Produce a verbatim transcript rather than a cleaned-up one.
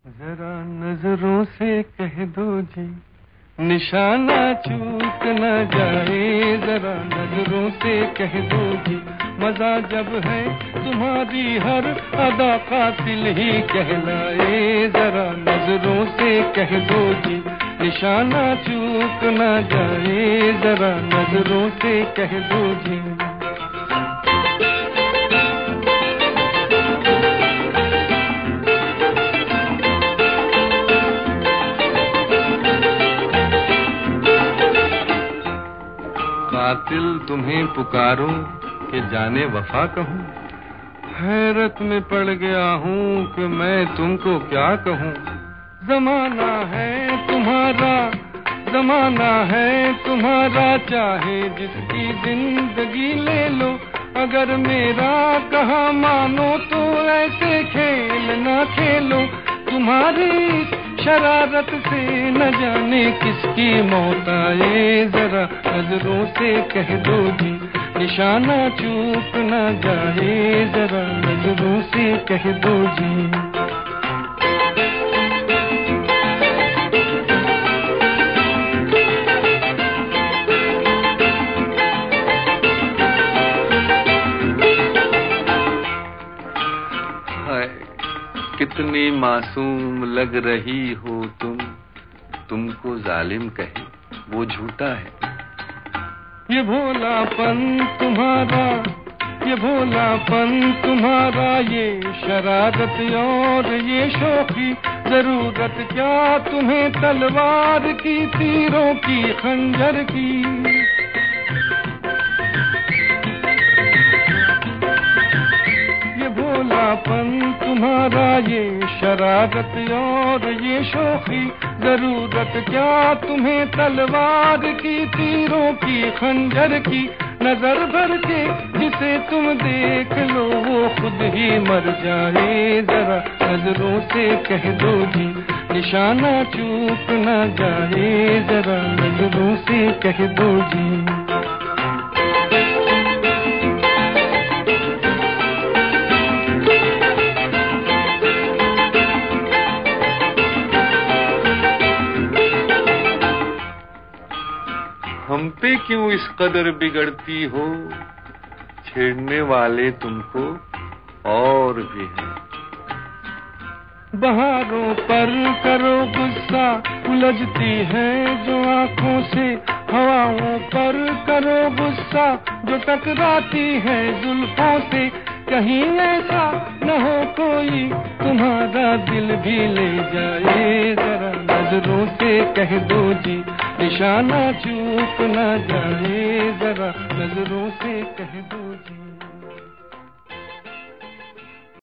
ذرا نظروں سے کہہ دو جی نشانہ چوک نہ جائے، ذرا نظروں سے کہہ دو جی مزہ جب ہے تمہاری ہر ادا قاتل ہی کہلائے، ذرا نظروں سے کہہ دو جی نشانہ چوک نہ جائے، ذرا نظروں سے کہہ دو جی۔ قاتل تمہیں پکاروں کہ جانے وفا کہوں، حیرت میں پڑ گیا ہوں کہ میں تم کو کیا کہوں۔ زمانہ ہے تمہارا زمانہ ہے تمہارا چاہے جس کی زندگی لے لو، اگر میرا کہا مانو تو ایسے کھیل نہ کھیلو، تمہاری شرارت سے نہ جانے کس کی موت آئے، ذرا نظروں سے کہہ دو جی نشانہ چوک نہ جائے، ذرا نظروں سے کہہ دو جی۔ کتنی معصوم لگ رہی ہو تم، تم کو ظالم کہے وہ جھوٹا ہے۔ یہ بھولا پن تمہارا یہ بھولا پن تمہارا، یہ شرارت اور یہ شوخی، ضرورت کیا تمہیں تلوار کی، تیروں کی خنجر کی۔ پن تمہارا یہ شرارت اور یہ شوخی، ضرورت کیا تمہیں تلوار کی، تیروں کی خنجر کی۔ نظر بھر کے جسے تم دیکھ لو وہ خود ہی مر جائے، ذرا نظروں سے کہہ دو جی نشانہ چوک نہ جائے، ذرا نظروں سے کہہ دو جی۔ ہم پہ کیوں اس قدر بگڑتی ہو، چھیڑنے والے تم کو اور بھی ہیں۔ بہاروں پر کرو غصہ الجھتی ہے جو آنکھوں سے، ہواؤں پر کرو غصہ جو ٹکراتی ہے زلفوں سے، کہیں ایسا نہ ہو کوئی تمہارا دل بھی لے جائے، ذرا نظروں سے کہہ دو جی نشانہ چوک نہ جائے، ذرا نظروں سے کہہ دو جی۔